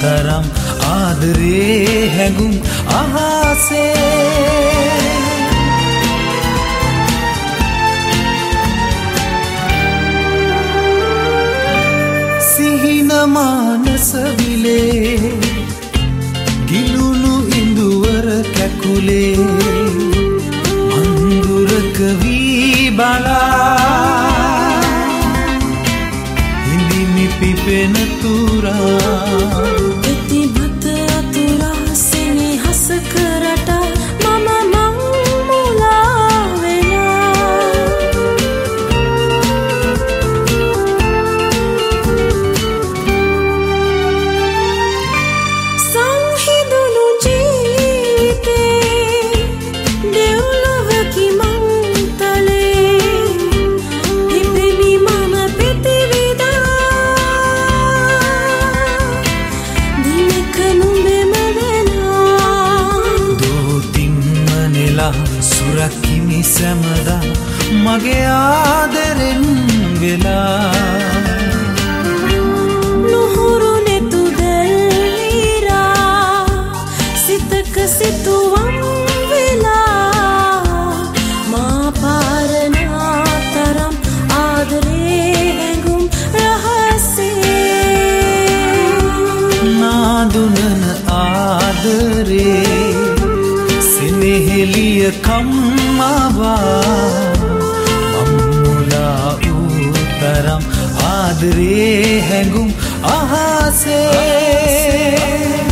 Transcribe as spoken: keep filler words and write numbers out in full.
තරම් ආදරේ හැඟුම් අහසේ සිහින මානස විලේ ගිලුණු ඉඳුවර කැකුලේ මන්දුරක වී බලා හිඳිමි පිපෙන තුරා ඉතිමත අතුරා සෙනෙහස කරට මම මං මුලා වෙලා සංහිඳුණු ජීවිතේ දෙව්ලොවකි මං තලේ ඉපෙමි මම පිටිවිදා දිනක නුඹෙම වෙලා දෝතිම්මනෙලා සුරකිමි සැමදා මගේ ආදරෙන් වෙලා නුහුරු නෙතු දැල්ලිරා සිතක සිතුවම් වෙලා මා පාරනා තරම් ආදරේ හැඟුම් රහසේ නාදුනන ආදරේ සෙනෙහෙලිය කම්මවා මම්මුලා වූ තරම් ආදරේ හැඟුම් අහසේ